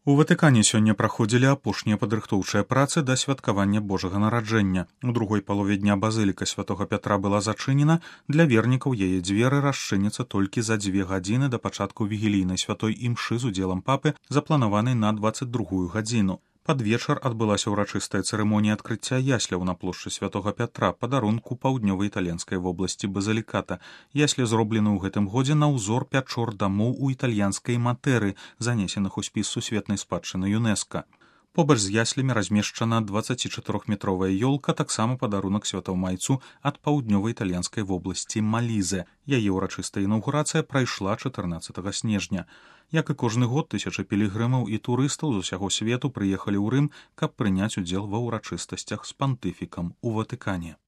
У Ватыкане сёння праходзілі апошнія падрыхтоўчыя працы да святкавання Божага нараджэння. У другой палове дня базыліка святога Пятра была зачынена, для вернікаў яе дзверы расчыняцца толькі за 2 гадзіны да пачатку вігілійнай святой імшы з удзелам папы, запланаванай на 22 гадзіну. Пад вечар адбылася ўрачыстая цырымонія адкрыцця ясляў на плошчы святога Пятра, падарунку паўднёва-італьянскай вобласці Базаліката. Яслі зроблены ў гэтым годзе на ўзор пячор дамоў у італьянскай матэры, занесеных у спіс сусветнай спадчыны ЮНЕСКА. Побач з яслямі размешчана 24-метровая ёлка, таксама падарунак святаўмайцу ад паўднёва-італьянскай вобласці Малізе. Яе ўрачыстая інаўгурацыя прайшла 14 снежня. Як і кожны год, тысячы пілігрымаў і турыстаў з усяго свету прыехалі ў Рым, каб прыняць удзел ва ўрачыстасцях з пантыфікам у Ватыкане.